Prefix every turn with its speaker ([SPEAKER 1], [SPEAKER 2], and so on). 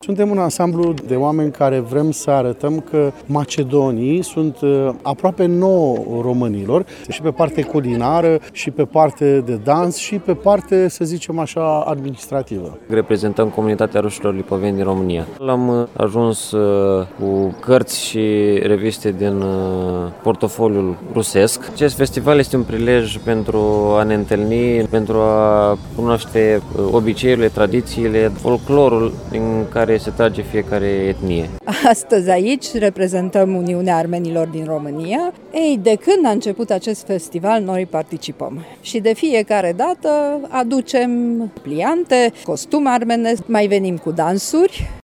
[SPEAKER 1] Suntem un ansamblu de oameni care vrem să arătăm că macedonii sunt aproape nouă românilor, și pe parte culinară, și pe parte de dans, și pe parte, să zicem așa, administrativă.
[SPEAKER 2] Reprezentăm comunitatea rușilor lipoveni din România. Am ajuns cu cărți și reviste din portofoliul rusesc. Acest festival este un prilej pentru a ne întâlni, pentru a cunoaște obiceiurile, tradițiile, folclorul din care se trage fiecare etnie.
[SPEAKER 3] Astăzi aici reprezentăm Uniunea Armenilor din România. Ei, de când a început acest festival, noi participăm. Și de fiecare dată aducem pliante, costume armenesc, mai venim cu dansuri.